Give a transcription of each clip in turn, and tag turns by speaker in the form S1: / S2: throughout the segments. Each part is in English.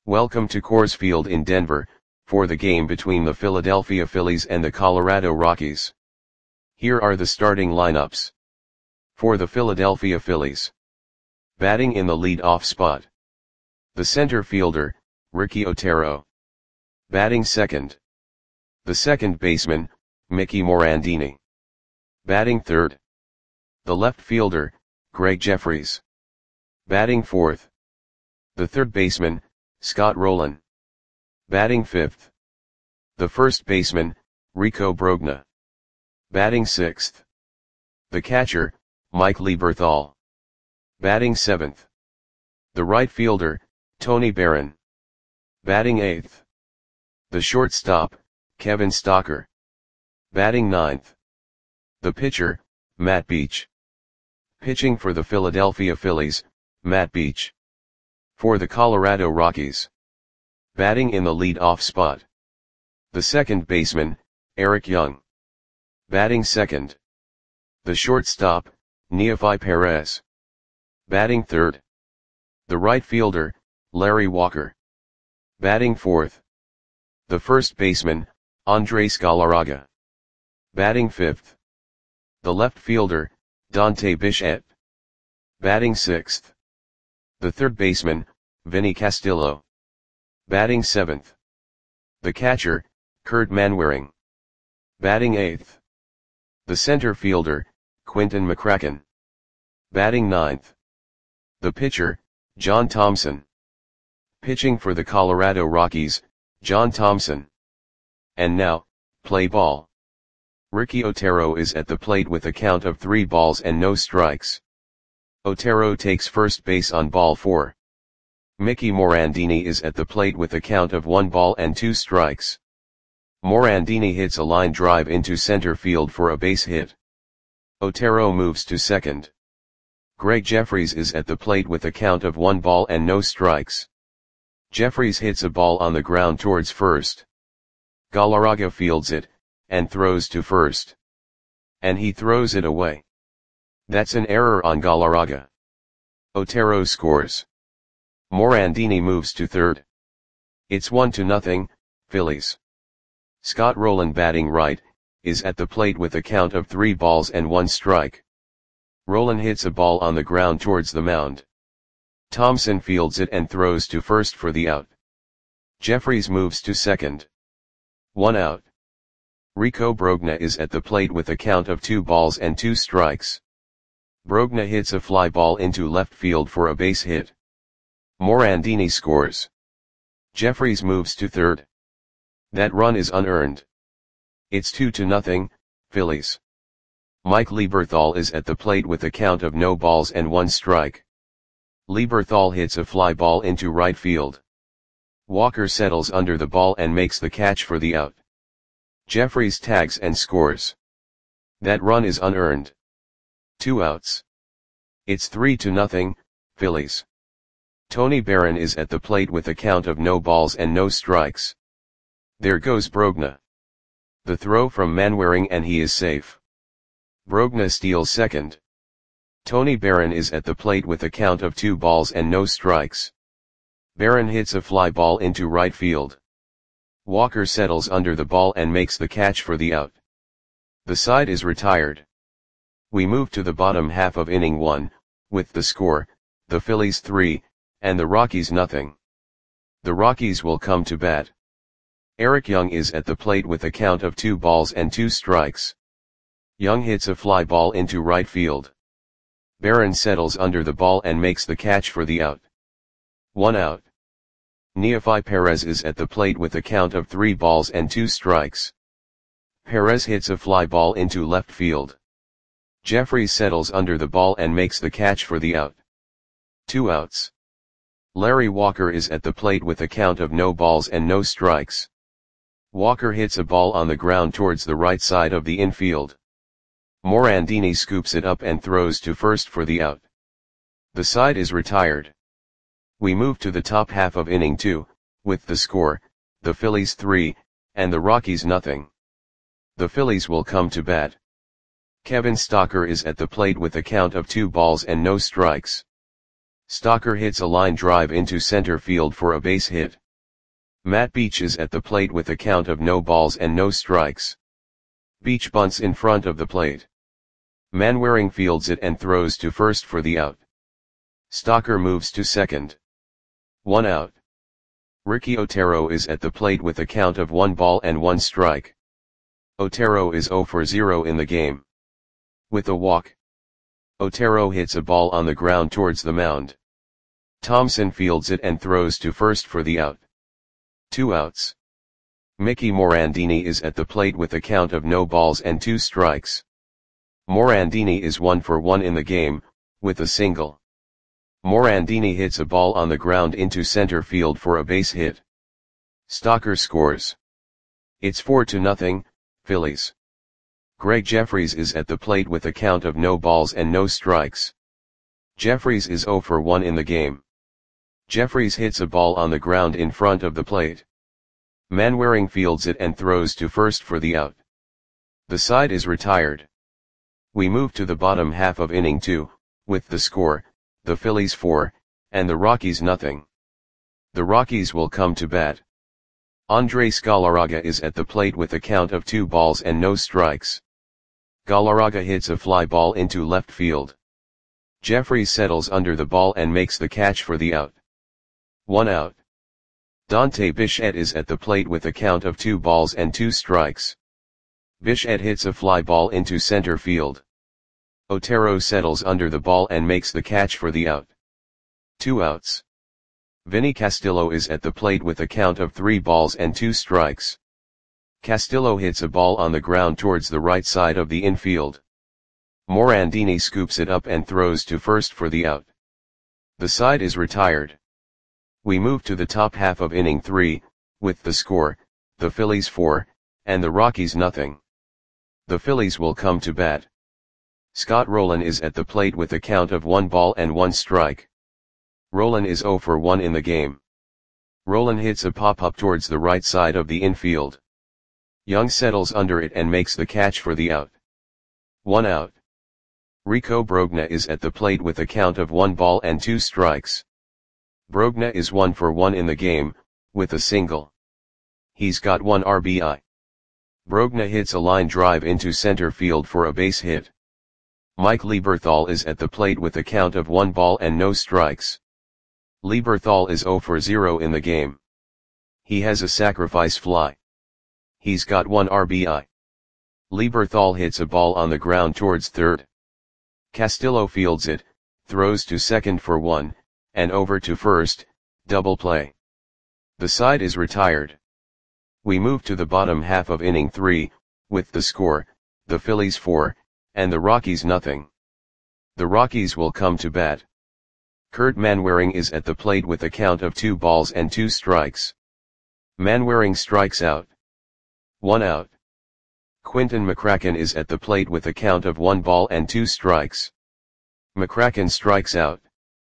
S1: Welcome to Coors Field in Denver, for the game between the Philadelphia Phillies and the Colorado Rockies. Here are the starting lineups. For the Philadelphia Phillies. Batting in the lead-off spot. The center fielder, Ricky Otero. Batting second. The second baseman, Mickey Morandini. Batting third. The left fielder, Greg Jefferies. Batting fourth. The third baseman, Scott Rolen. Batting fifth. The first baseman, Rico Brogna. Batting sixth. The catcher, Mike Lieberthal. Batting seventh. The right fielder, Tony Barron. Batting eighth. The shortstop, Kevin Stocker. Batting ninth. The pitcher, Matt Beach. Pitching for the Philadelphia Phillies, Matt Beach. For the Colorado Rockies. Batting in the lead-off spot. The second baseman, Eric Young. Batting second. The shortstop, Neofi Perez. Batting third. The right fielder, Larry Walker. Batting fourth. The first baseman, Andres Galarraga. Batting fifth. The left fielder, Dante Bichette. Batting sixth. The third baseman, Vinny Castillo. Batting seventh. The catcher, Kurt Manwaring. Batting eighth. The center fielder, Quinton McCracken. Batting ninth. The pitcher, John Thompson. Pitching for the Colorado Rockies, John Thompson. And now, play ball. Ricky Otero is at the plate with a count of 3 balls and no strikes. Otero takes first base on ball 4. Mickey Morandini is at the plate with a count of 1 ball and 2 strikes. Morandini hits a line drive into center field for a base hit. Otero moves to second. Greg Jefferies is at the plate with a count of 1 ball and no strikes. Jefferies hits a ball on the ground towards first. Galarraga fields it, and throws to first. And he throws it away. That's an error on Galarraga. Otero scores. Morandini moves to third. It's 1-0, Phillies. Scott Rolen, batting right, is at the plate with a count of 3 balls and 1 strike. Rolen hits a ball on the ground towards the mound. Thompson fields it and throws to first for the out. Jefferies moves to second. 1 out. Rico Brogna is at the plate with a count of 2 balls and 2 strikes. Brogna hits a fly ball into left field for a base hit. Morandini scores. Jefferies moves to third. That run is unearned. It's 2-0, Phillies. Mike Lieberthal is at the plate with a count of no balls and 1 strike. Lieberthal hits a fly ball into right field. Walker settles under the ball and makes the catch for the out. Jefferies tags and scores. That run is unearned. 2 outs. It's 3-0, Phillies. Tony Barron is at the plate with a count of no balls and no strikes. There goes Brogna. The throw from Manwaring and he is safe. Brogna steals second. Tony Barron is at the plate with a count of 2 balls and no strikes. Barron hits a fly ball into right field. Walker settles under the ball and makes the catch for the out. The side is retired. We move to the bottom half of inning 1, with the score, the Phillies 3, and the Rockies 0. The Rockies will come to bat. Eric Young is at the plate with a count of 2 balls and 2 strikes. Young hits a fly ball into right field. Barron settles under the ball and makes the catch for the out. 1 out. Neofi Perez is at the plate with a count of 3 balls and 2 strikes. Perez hits a fly ball into left field. Jefferies settles under the ball and makes the catch for the out. 2 outs. Larry Walker is at the plate with a count of no balls and no strikes. Walker hits a ball on the ground towards the right side of the infield. Morandini scoops it up and throws to first for the out. The side is retired. We move to the top half of inning 2, with the score, the Phillies 3, and the Rockies 0. The Phillies will come to bat. Kevin Stocker is at the plate with a count of 2 balls and no strikes. Stocker hits a line drive into center field for a base hit. Matt Beach is at the plate with a count of no balls and no strikes. Beach bunts in front of the plate. Manwaring fields it and throws to first for the out. Stocker moves to second. 1 out. Ricky Otero is at the plate with a count of 1 ball and 1 strike. Otero is 0 for 0 in the game. With a walk, Otero hits a ball on the ground towards the mound. Thompson fields it and throws to first for the out. 2 outs. Mickey Morandini is at the plate with a count of no balls and 2 strikes. Morandini is 1 for 1 in the game, with a single. Morandini hits a ball on the ground into center field for a base hit. Stocker scores. It's 4-0, Phillies. Greg Jeffries is at the plate with a count of no balls and no strikes. Jeffries is 0 for 1 in the game. Jeffries hits a ball on the ground in front of the plate. Manwaring fields it and throws to first for the out. The side is retired. We move to the bottom half of inning 2, with the score, the Phillies 4, and the Rockies 0. The Rockies will come to bat. Andres Galarraga is at the plate with a count of 2 balls and no strikes. Galarraga hits a fly ball into left field. Jeffries settles under the ball and makes the catch for the out. 1 out. Dante Bichette is at the plate with a count of 2 balls and 2 strikes. Bichette hits a fly ball into center field. Otero settles under the ball and makes the catch for the out. 2 outs. Vinny Castillo is at the plate with a count of 3 balls and 2 strikes. Castillo hits a ball on the ground towards the right side of the infield. Morandini scoops it up and throws to first for the out. The side is retired. We move to the top half of inning 3, with the score, the Phillies 4, and the Rockies 0. The Phillies will come to bat. Scott Rolen is at the plate with a count of 1 ball and 1 strike. Rolen is 0 for 1 in the game. Rolen hits a pop-up towards the right side of the infield. Young settles under it and makes the catch for the out. 1 out. Rico Brogna is at the plate with a count of 1 ball and 2 strikes. Brogna is 1 for 1 in the game, with a single. He's got 1 RBI. Brogna hits a line drive into center field for a base hit. Mike Lieberthal is at the plate with a count of 1 ball and no strikes. Lieberthal is 0 for 0 in the game. He has a sacrifice fly. He's got 1 RBI. Lieberthal hits a ball on the ground towards third. Castillo fields it, throws to second for 1, and over to first, double play. The side is retired. We move to the bottom half of inning 3, with the score, the Phillies 4, and the Rockies 0. The Rockies will come to bat. Kurt Manwaring is at the plate with a count of 2 balls and 2 strikes. Manwaring strikes out. 1 out. Quinton McCracken is at the plate with a count of 1 ball and 2 strikes. McCracken strikes out.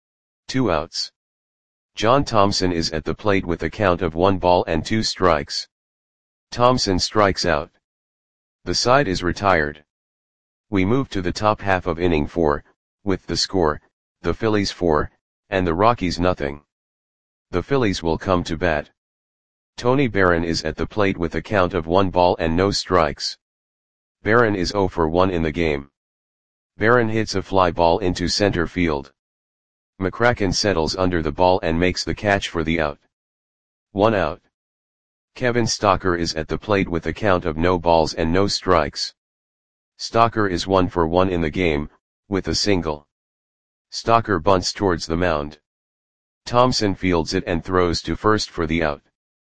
S1: 2 outs. John Thompson is at the plate with a count of 1 ball and 2 strikes. Thompson strikes out. The side is retired. We move to the top half of inning 4, with the score, the Phillies 4, and the Rockies 0. The Phillies will come to bat. Tony Barron is at the plate with a count of 1 ball and no strikes. Barron is 0 for 1 in the game. Barron hits a fly ball into center field. McCracken settles under the ball and makes the catch for the out. 1 out. Kevin Stocker is at the plate with a count of no balls and no strikes. Stocker is 1 for 1 in the game, with a single. Stocker bunts towards the mound. Thompson fields it and throws to first for the out.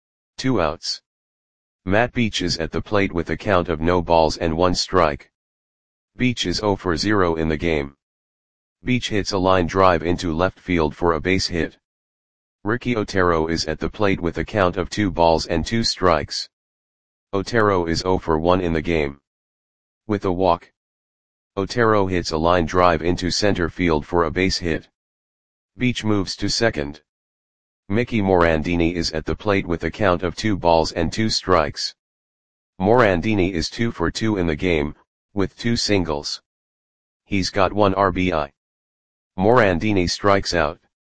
S1: 2 outs. Matt Beach is at the plate with a count of no balls and 1 strike. Beach is 0 for 0 in the game. Beach hits a line drive into left field for a base hit. Ricky Otero is at the plate with a count of 2 balls and 2 strikes. Otero is 0 for 1 in the game. With a walk, Otero hits a line drive into center field for a base hit. Beach moves to second. Mickey Morandini is at the plate with a count of 2 balls and 2 strikes. Morandini is 2 for 2 in the game, with 2 singles. He's got 1 RBI. Morandini strikes out.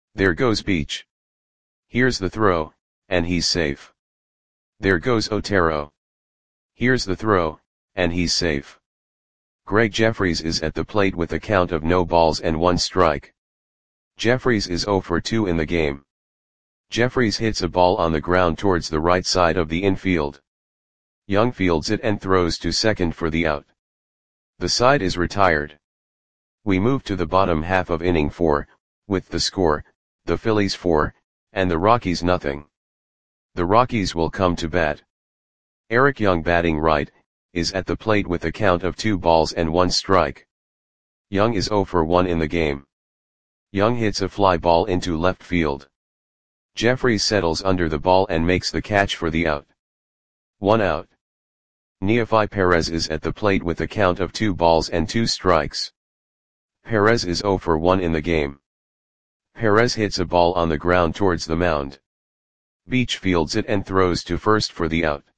S1: There goes Beach. Here's the throw, and he's safe. There goes Otero. Here's the throw, and he's safe. Greg Jeffries is at the plate with a count of no balls and 1 strike. Jeffries is 0 for 2 in the game. Jeffries hits a ball on the ground towards the right side of the infield. Young fields it and throws to second for the out. The side is retired. We move to the bottom half of inning 4, with the score, the Phillies 4, and the Rockies nothing. The Rockies will come to bat. Eric Young, batting right, is at the plate with a count of 2 balls and 1 strike. Young is 0 for 1 in the game. Young hits a fly ball into left field. Jeffries settles under the ball and makes the catch for the out. 1 out. Neefi Perez is at the plate with a count of 2 balls and 2 strikes. Perez is 0 for 1 in the game. Perez hits a ball on the ground towards the mound. Beach fields it and throws to first for the out.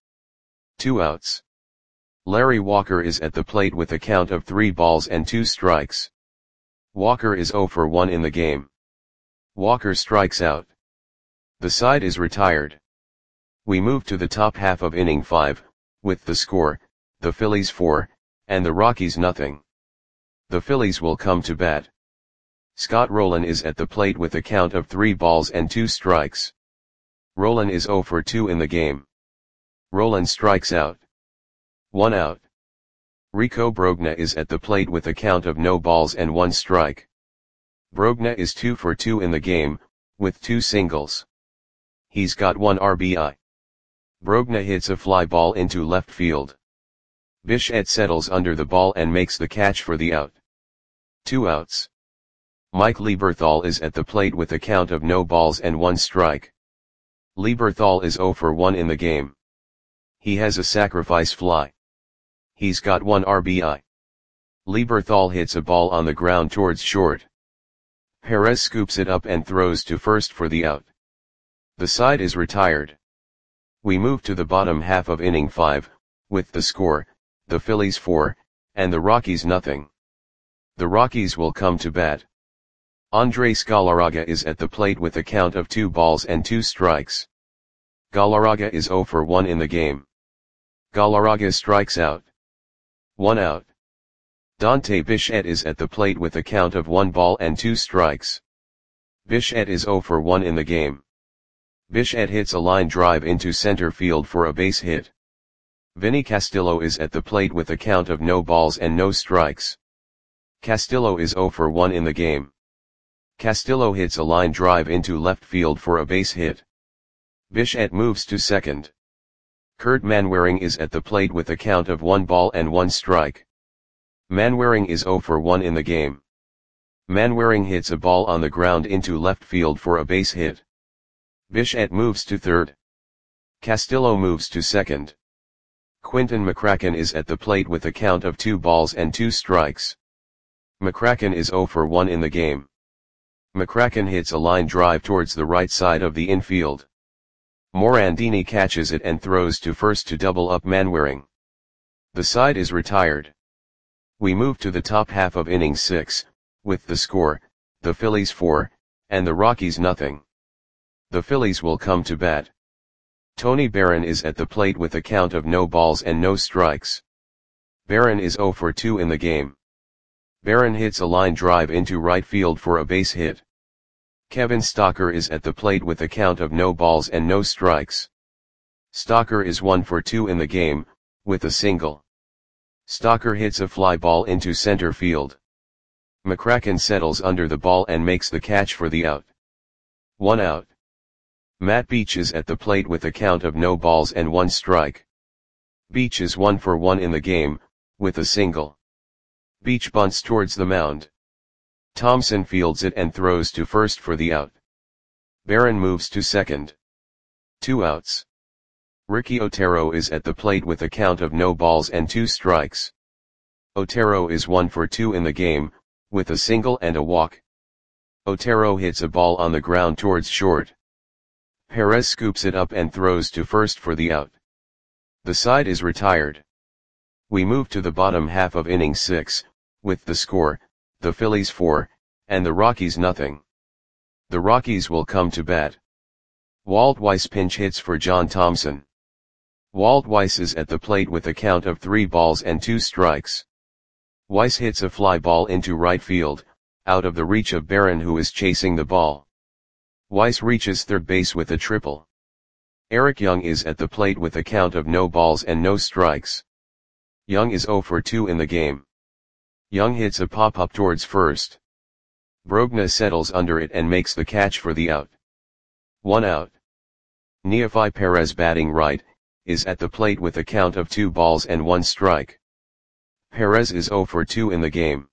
S1: 2 outs. Larry Walker is at the plate with a count of 3 balls and 2 strikes. Walker is 0 for 1 in the game. Walker strikes out. The side is retired. We move to the top half of inning 5, with the score, the Phillies 4, and the Rockies nothing. The Phillies will come to bat. Scott Rowland is at the plate with a count of 3 balls and 2 strikes. Rowland is 0 for 2 in the game. Rowland strikes out. 1 out. Rico Brogna is at the plate with a count of no balls and 1 strike. Brogna is 2 for 2 in the game, with 2 singles. He's got 1 RBI. Brogna hits a fly ball into left field. Bichette settles under the ball and makes the catch for the out. 2 outs. Mike Lieberthal is at the plate with a count of no balls and 1 strike. Lieberthal is 0 for 1 in the game. He has a sacrifice fly. He's got 1 RBI. Lieberthal hits a ball on the ground towards short. Perez scoops it up and throws to first for the out. The side is retired. We move to the bottom half of inning 5, with the score, the Phillies 4, and the Rockies nothing. The Rockies will come to bat. Andres Galarraga is at the plate with a count of 2 balls and 2 strikes. Galarraga is 0 for 1 in the game. Galarraga strikes out. 1 out. Dante Bichette is at the plate with a count of 1 ball and 2 strikes. Bichette is 0 for 1 in the game. Bichette hits a line drive into center field for a base hit. Vinny Castillo is at the plate with a count of no balls and no strikes. Castillo is 0 for 1 in the game. Castillo hits a line drive into left field for a base hit. Bichette moves to second. Kurt Manwaring is at the plate with a count of 1 ball and 1 strike. Manwaring is 0 for 1 in the game. Manwaring hits a ball on the ground into left field for a base hit. Bichette moves to third. Castillo moves to second. Quinton McCracken is at the plate with a count of 2 balls and 2 strikes. McCracken is 0 for 1 in the game. McCracken hits a line drive towards the right side of the infield. Morandini catches it and throws to first to double up Manwaring. The side is retired. We move to the top half of inning 6, with the score, the Phillies 4, and the Rockies nothing. The Phillies will come to bat. Tony Barron is at the plate with a count of no balls and no strikes. Barron is 0 for 2 in the game. Barron hits a line drive into right field for a base hit. Kevin Stocker is at the plate with a count of no balls and no strikes. Stocker is 1 for 2 in the game, with a single. Stocker hits a fly ball into center field. McCracken settles under the ball and makes the catch for the out. 1 out. Matt Beach is at the plate with a count of no balls and 1 strike. Beach is 1 for 1 in the game, with a single. Beach bunts towards the mound. Thompson fields it and throws to first for the out. Barron moves to second. 2 outs. Ricky Otero is at the plate with a count of no balls and 2 strikes. Otero is 1 for 2 in the game, with a single and a walk. Otero hits a ball on the ground towards short. Perez scoops it up and throws to first for the out. The side is retired. We move to the bottom half of inning 6, with the score, the Phillies 4, and the Rockies nothing. The Rockies will come to bat. Walt Weiss pinch hits for John Thompson. Walt Weiss is at the plate with a count of 3 balls and 2 strikes. Weiss hits a fly ball into right field, out of the reach of Barron, who is chasing the ball. Weiss reaches third base with a triple. Eric Young is at the plate with a count of no balls and no strikes. Young is 0 for 2 in the game. Young hits a pop-up towards first. Brogna settles under it and makes the catch for the out. 1 out. Neefi Perez, batting right, is at the plate with a count of 2 balls and 1 strike. Perez is 0 for 2 in the game.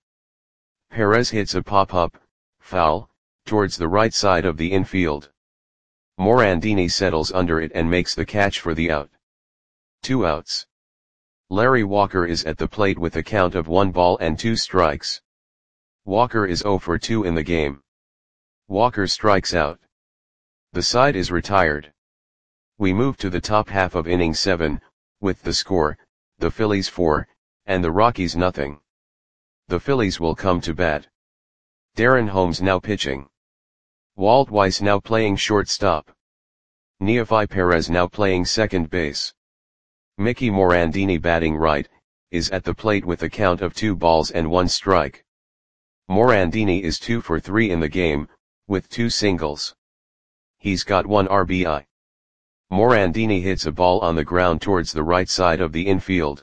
S1: Perez hits a pop-up, foul, towards the right side of the infield. Morandini settles under it and makes the catch for the out. 2 outs. Larry Walker is at the plate with a count of 1 ball and 2 strikes. Walker is 0 for 2 in the game. Walker strikes out. The side is retired. We move to the top half of inning 7, with the score, the Phillies 4, and the Rockies nothing. The Phillies will come to bat. Darren Holmes now pitching. Walt Weiss now playing shortstop. Neefi Perez now playing second base. Mickey Morandini, batting right, is at the plate with a count of 2 balls and 1 strike. Morandini is 2 for 3 in the game, with 2 singles. He's got 1 RBI. Morandini hits a ball on the ground towards the right side of the infield.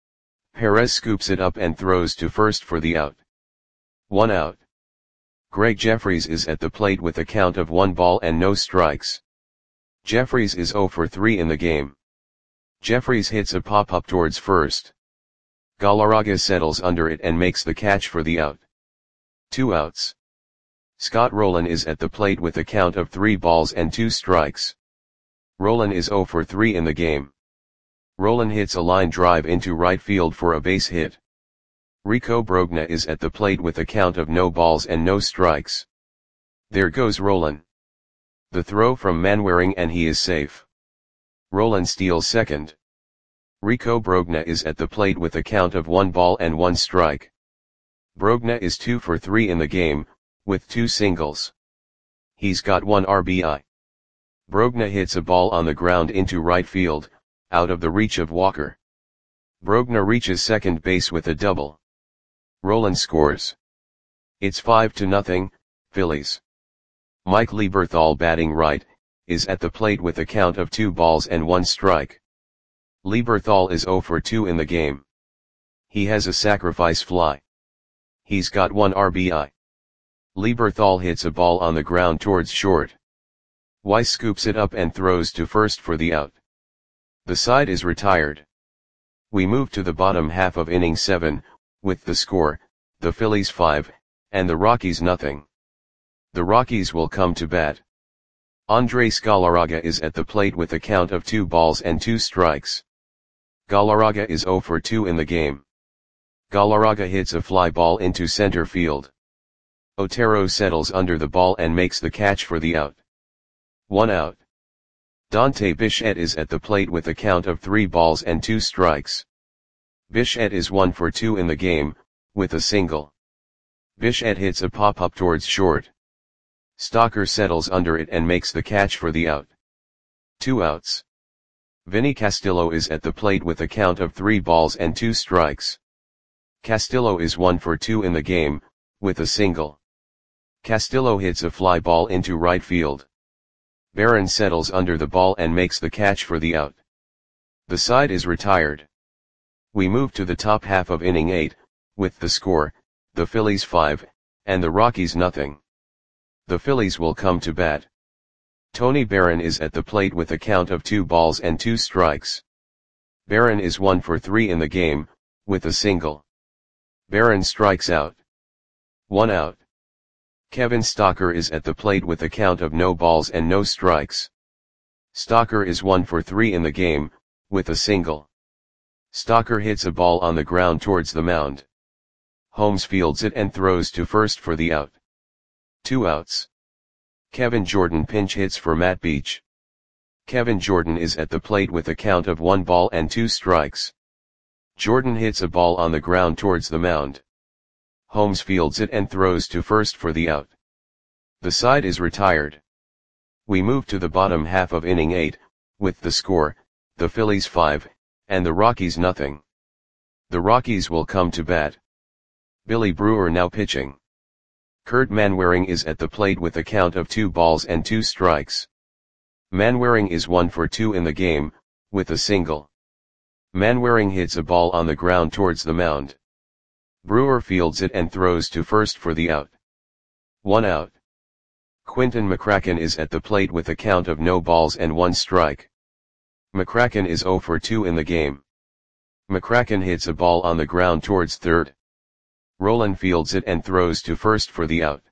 S1: Perez scoops it up and throws to first for the out. 1 out. Greg Jeffries is at the plate with a count of 1 ball and no strikes. Jeffries is 0 for 3 in the game. Jeffries hits a pop-up towards first. Galarraga settles under it and makes the catch for the out. 2 outs. Scott Rowland is at the plate with a count of 3 balls and 2 strikes. Rowland is 0 for 3 in the game. Rowland hits a line drive into right field for a base hit. Rico Brogna is at the plate with a count of no balls and no strikes. There goes Rowland. The throw from Manwaring and he is safe. Rowland steals second. Rico Brogna is at the plate with a count of 1 ball and 1 strike. Brogna is 2 for 3 in the game, with 2 singles. He's got 1 RBI. Brogna hits a ball on the ground into right field, out of the reach of Walker. Brogna reaches second base with a double. Rowland scores. It's 5-0, Phillies. Mike Lieberthal, batting right, is at the plate with a count of 2 balls and 1 strike. Lieberthal is 0 for 2 in the game. He has a sacrifice fly. He's got 1 RBI. Lieberthal hits a ball on the ground towards short. Weiss scoops it up and throws to first for the out. The side is retired. We move to the bottom half of inning 7, with the score, the Phillies 5, and the Rockies nothing. The Rockies will come to bat. Andres Galarraga is at the plate with a count of 2 balls and 2 strikes. Galarraga is 0 for 2 in the game. Galarraga hits a fly ball into center field. Otero settles under the ball and makes the catch for the out. 1 out. Dante Bichette is at the plate with a count of 3 balls and 2 strikes. Bichette is 1 for 2 in the game, with a single. Bichette hits a pop-up towards short. Stalker settles under it and makes the catch for the out. 2 outs. Vinny Castillo is at the plate with a count of 3 balls and 2 strikes. Castillo is 1 for 2 in the game, with a single. Castillo hits a fly ball into right field. Barron settles under the ball and makes the catch for the out. The side is retired. We move to the top half of inning 8, with the score, the Phillies 5, and the Rockies nothing. The Phillies will come to bat. Tony Barron is at the plate with a count of 2 balls and 2 strikes. Barron is 1 for 3 in the game, with a single. Barron strikes out. 1 out. Kevin Stocker is at the plate with a count of no balls and no strikes. Stocker is 1 for 3 in the game, with a single. Stocker hits a ball on the ground towards the mound. Holmes fields it and throws to first for the out. 2 outs. Kevin Jordan pinch hits for Matt Beach. Kevin Jordan is at the plate with a count of 1 ball and 2 strikes. Jordan hits a ball on the ground towards the mound. Holmes fields it and throws to first for the out. The side is retired. We move to the bottom half of inning 8, with the score, the Phillies 5, and the Rockies nothing. The Rockies will come to bat. Billy Brewer now pitching. Kurt Manwaring is at the plate with a count of 2 balls and 2 strikes. Manwaring is 1 for 2 in the game, with a single. Manwaring hits a ball on the ground towards the mound. Brewer fields it and throws to first for the out. 1 out. Quinton McCracken is at the plate with a count of no balls and 1 strike. McCracken is 0 for 2 in the game. McCracken hits a ball on the ground towards third. Rolen fields it and throws to first for the out.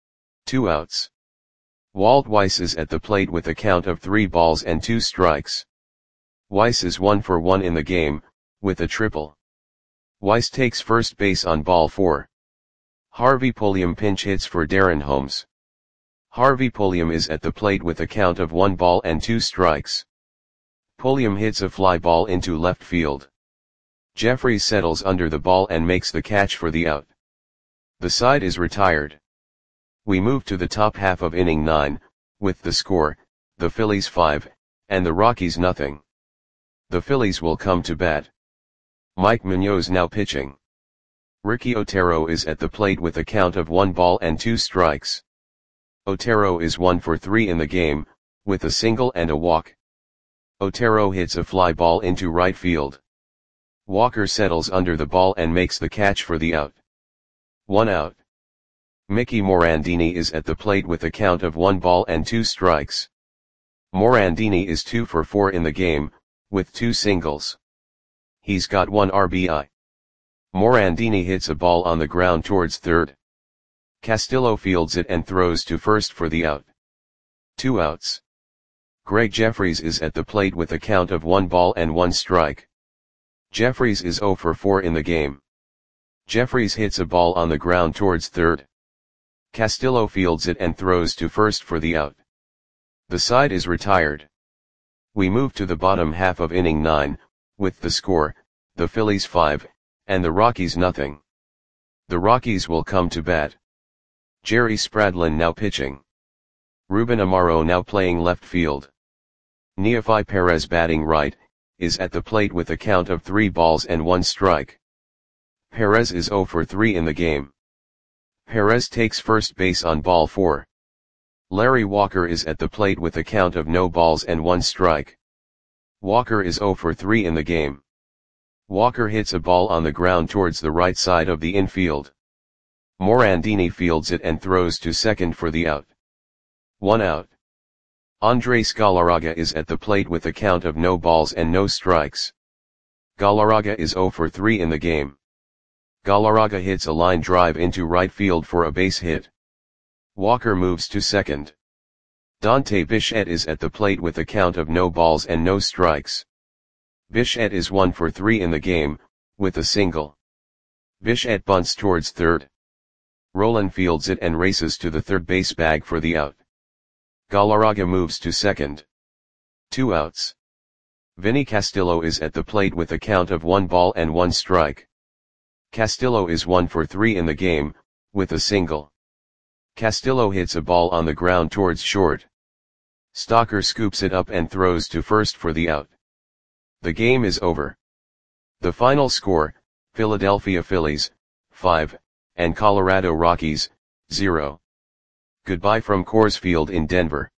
S1: 2 outs. Walt Weiss is at the plate with a count of 3 balls and 2 strikes. Weiss is 1 for 1 in the game, with a triple. Weiss takes first base on ball 4. Harvey Pulliam pinch hits for Darren Holmes. Harvey Pulliam is at the plate with a count of 1 ball and 2 strikes. Pulliam hits a fly ball into left field. Jeffries settles under the ball and makes the catch for the out. The side is retired. We move to the top half of inning 9, with the score, the Phillies 5, and the Rockies nothing. The Phillies will come to bat. Mike Munoz now pitching. Ricky Otero is at the plate with a count of 1 ball and 2 strikes. Otero is 1 for 3 in the game, with a single and a walk. Otero hits a fly ball into right field. Walker settles under the ball and makes the catch for the out. 1 out. Mickey Morandini is at the plate with a count of 1 ball and 2 strikes. Morandini is 2 for 4 in the game, with 2 singles. He's got 1 RBI. Morandini hits a ball on the ground towards third. Castillo fields it and throws to first for the out. 2 outs. Greg Jeffries is at the plate with a count of 1 ball and 1 strike. Jeffries is 0 for 4 in the game. Jeffries hits a ball on the ground towards third. Castillo fields it and throws to first for the out. The side is retired. We move to the bottom half of inning 9, with the score, the Phillies 5, and the Rockies nothing. The Rockies will come to bat. Jerry Spradlin now pitching. Ruben Amaro now playing left field. Neofi Perez batting right, is at the plate with a count of 3 balls and 1 strike. Perez is 0 for 3 in the game. Perez takes first base on ball 4. Larry Walker is at the plate with a count of no balls and 1 strike. Walker is 0 for 3 in the game. Walker hits a ball on the ground towards the right side of the infield. Morandini fields it and throws to second for the out. 1 out. Andres Galarraga is at the plate with a count of no balls and no strikes. Galarraga is 0 for 3 in the game. Galarraga hits a line drive into right field for a base hit. Walker moves to second. Dante Bichette is at the plate with a count of no balls and no strikes. Bichette is 1 for 3 in the game, with a single. Bichette bunts towards third. Rolen fields it and races to the third base bag for the out. Galarraga moves to second. 2 outs. Vinny Castillo is at the plate with a count of 1 ball and 1 strike. Castillo is 1 for 3 in the game, with a single. Castillo hits a ball on the ground towards short. Stalker scoops it up and throws to first for the out. The game is over. The final score, Philadelphia Phillies, 5, and Colorado Rockies, 0. Goodbye from Coors Field in Denver.